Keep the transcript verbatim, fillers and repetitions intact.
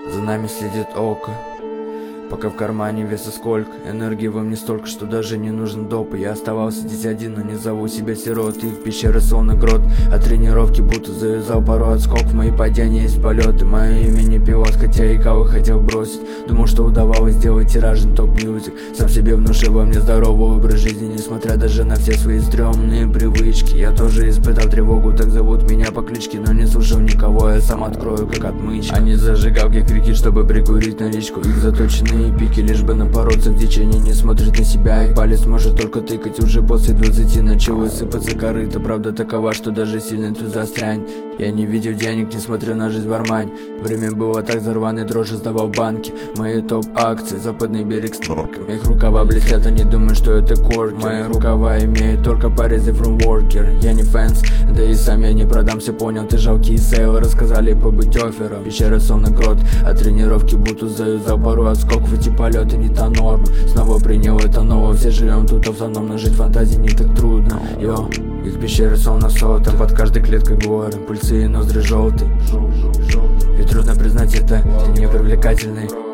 За нами следит око, пока в кармане веса сколько. Энергии во мне столько, что даже не нужен доп. Я оставался здесь один, но не зову себя сирот. Их пещеры словно грот, а тренировки будто завязал пару отскоков. Мои падения есть полеты, мое имя не пилот, хотя и кого хотел бросить. Думал, что удавалось сделать тиражный топ-мьюзик. Сам себе внушил во мне здоровый образ жизни, несмотря даже на все свои стрёмные привычки. Я тоже испытал тревогу, так зовут меня по кличке, но не слушал никого, я сам открою как отмычка. Они зажигалки крики, чтобы прикурить наличку. Их заточенные пики, лишь бы напороться в дичь. Они не смотрят на себя, их палец может только тыкать. Уже после двадцати начало сыпаться корыто. Правда такова, что даже сильный тут застрянь. Я не видел денег, несмотря на жизнь в Армань. Время было так, за рваной дрожь сдавал банки. Мои топ-акции, западный берег с норками. Их рукава блестят, они думают, что это корки. Мои рукава имеют только порезы from worker. Я не фэнс, да и сам я не продамся, понял. Ты жалкие сейлы, рассказали побыть оффером. Пещера сонный грот, а тренировки будто заюзал пару отскоков. Эти полеты не та норма, снова принял это новое. Все живем тут автономно, жить фантазии не так трудно. Йо, их пещеры словно сотом, под каждой клеткой горы, пульсы и ноздри желтые. И трудно признать это, ты не привлекательный.